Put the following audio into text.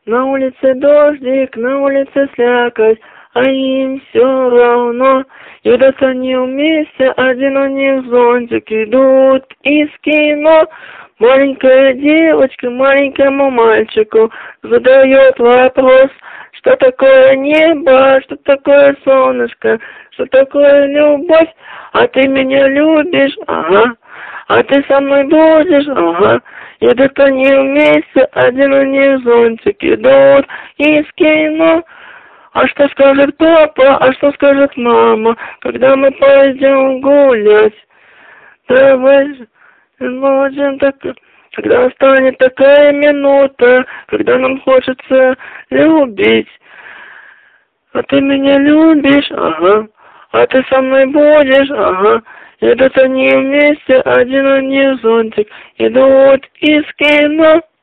На улице дождик, на улице слякоть, а им все равно. Идут они вместе, один у них зонтик, идут из кино. Маленькая девочка маленькому мальчику задает вопрос, что такое небо, что такое солнышко, что такое любовь, а ты меня любишь, ага, а ты со мной будешь, ага. Идут они вместе, один у них зонтик, идут из кино. А что скажет папа, а что скажет мама, когда мы пойдем гулять? Давай, можем так, когда настанет такая минута, когда нам хочется любить. А ты меня любишь, ага, а ты со мной будешь, ага. Идут они вместе, один у них зонтик, идут из кино.